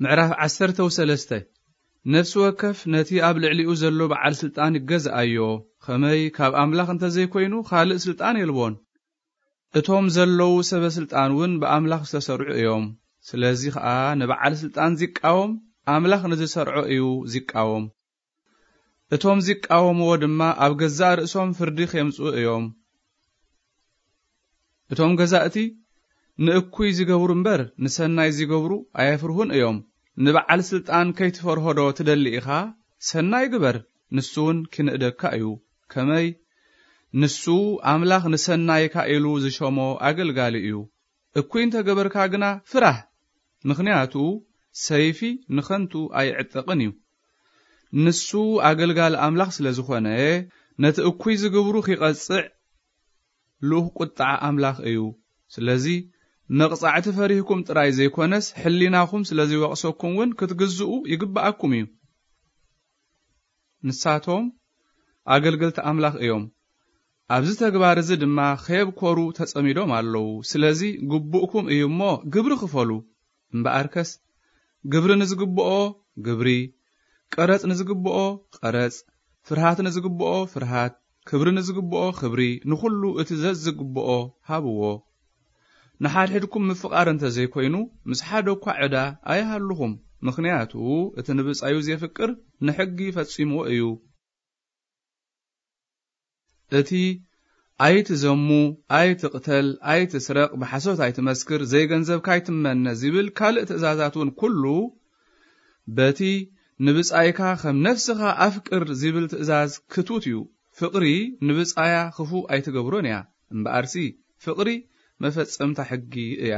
ምዕራፍ 13 ነፍስ ወከፍ ነቲ ኣብ ልዕሊኡ ዘሎ በዓል ስልጣን ይገዝኣዮ ከመይ ካብ ኣምላኽ እንተዘይኮይኑ ካልእ ስልጣን የልቦን እቶም ዘለው ሰበ ስልጣን በኣምላኽ ዝተሰርዑ እዮም ስለዚ ከዓ ንበዓል ስልጣን ዝቃወም ኣምላኽ ንዝሰርዖ እዩ ዝቃወም እቶም ዝቃወምዎ ድማ ኣብ ገዛእ ርእሶም ፍርዲ ከምጽኡ እዮም እቶም ገዛእቲ ንእኩይ ዝገብሩ እምበር ንሰናይ ዝገብሩ ኣየፍርሁን እዮም ንበዓል ስልጣን ከይትፈርሆዶ ትደሊ ኢኻ ሰናይ ግበር ንሱን ክንእደካ እዩ ከመይ ንሱ ኣምላኽ ንሰናይካ ኢሉ ዝሾሞ ኣገልጋሊ እዩ እኩይ እንተገበርካ ግና ፍራህ ምኽንያቱ ሰይፊ ንኸንቱ ኣይዕጠቕን እዩ ንሱ ኣገልጋሊ ኣምላኽ ስለ ዝኾነ ነቲ እኩይ ዝገብሩ ኺቐጽዕ ልኡኽ ቁጣዕ ኣምላኽ እዩ ስለዚ መቕጻዕቲ ፈሪህኩም ጥራይ ዘይኮነስ ሕሊናኹም ስለዚ ወቕሰኩምውን ክትግዝኡ ይግባኣኩም እዩ ንሳቶም ኣገልገልቲ ኣምላኽ እዮም ኣብዚ ተግባር እዚ ድማ ኸብ ኮሩ ተጸሚዶም ኣለዉ ስለዚ ግቡእኩም እዩ እሞ ግብሪ ክፈሉ እምበኣርከስ ግብሪ ንዝግብኦ ግብሪ ቀረጽ ንዝግብኦ ቀረጽ ፍርሃት ንዝግብኦ ፍርሃት ክብሪ ንዝግብኦ ክብሪ ንኹሉ እቲ ዘዝግብኦ ሃብዎ ንሓድሕድኩም ምፍቃር እንተዘይኮይኑ ምስ ሓደ እኳ ዕዳ ኣይሃሉኹም ምኽንያቱ እቲ ንብጻዩ ዘፍቅር ንሕጊ ፈጺምዎ እዩ እቲ ኣይትዘሙ ኣይትቕተል ኣይትስረቕ ብሓሶት ኣይትመስክር ዘይገንዘብካ ኣይትመነ ዝብል ካልእ ትእዛዛትን ኩሉ በቲ ንብጻይካ ከም ነፍስኻ ኣፍቅር ዝብል ትእዛዝ ክቱት እዩ ፍቕሪ ንብጻያ ክፉ ኣይትገብሮን እያ እምበኣርሲ ፍቕሪ መፈጸምታ ሕጊ እያ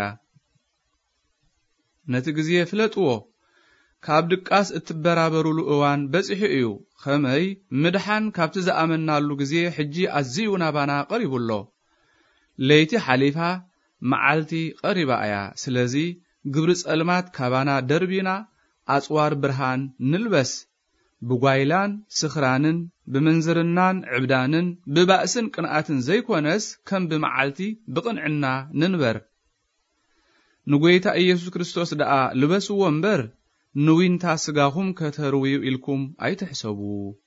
ነቲ ግዜ ፍለጥዎ ካብ ድቃስ እትበራበሩሉ እዋን በጺሑ እዩ ኸመይ ምድሓን ካብቲ ዝኣመናሉ ግዜ ሕጂ ኣዝዩ ናባና ቀሪቡሎ ለይቲ ሓሊፋ መዓልቲ ቀሪባ እያ ስለዚ ግብሪ ጸልማት ካባና ደርቢና ኣጽዋር ብርሃን ንልበስ ብጓይላን ስኽራንን ብምንዝርናን ዕብዳንን ብባእስን ቅንኣትን ዘይኮነስ ከም ብመዓልቲ ብቕንዕና ንንበር ንጎይታ ኢየሱስ ክርስቶስ ደኣ ልበስዎ እምበር ንዊንታ ስጋኹም ከተርውዩ ኢልኩም ኣይትሕሰቡ